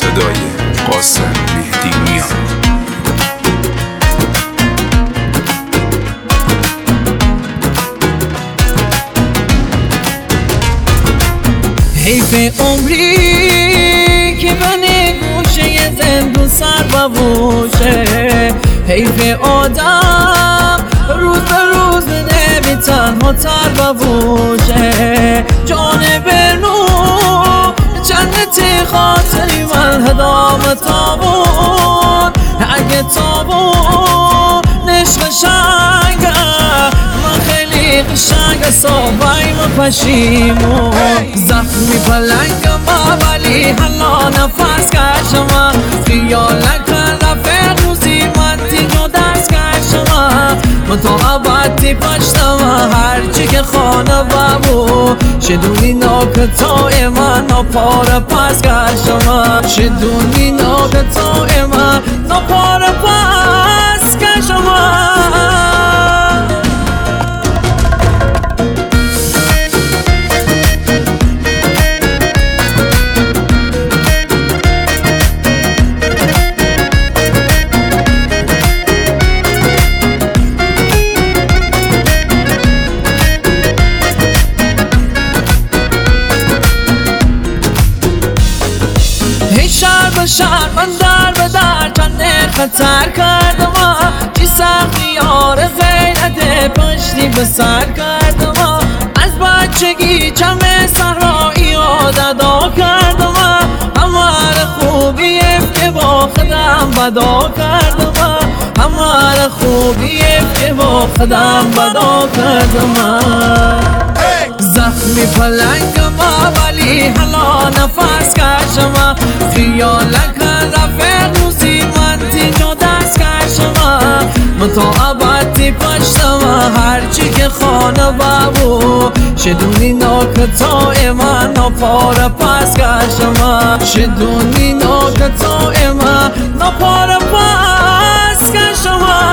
صدای قاسم مهدی میان. حیف عمری که من گوشه زندون سر بوشه، حیف آدم روز به روز نمی تنها تر بوشه. جان برنو جنت خاطری من هدام تابون، اگه تابون نشق شنگه من خیلی قشنگ صابعی و پشیمون. زخمی پلنگم ولی حالا نفس کشم، خیالک رفت روزی من تیجو دست کشم. من تا عبدی پشتم هرچی که خانه ببو، شدونی ناکتای من نپاره پس کشم، شدونی ناکتای من نپاره پس کشم. شهر به شهر من در به در چند خطر کردم، چی سختی یار غیرت پشتی به سر کردم. از بچگی چم صحرایی یاد ادا کردم، همه خوبی که با خودم بدا کردم، همه خوبی که با خودم بدا کردم. زخمی پلنگم ولی حالا نفس کشم، خیالک رفت روزی من تیجو دست کشم. من تا عبدی پشتم هرچی که خانه ببو، شدونی ناکتای من نپاره پس کشم، شدونی ناکتای من نپاره پس کشم.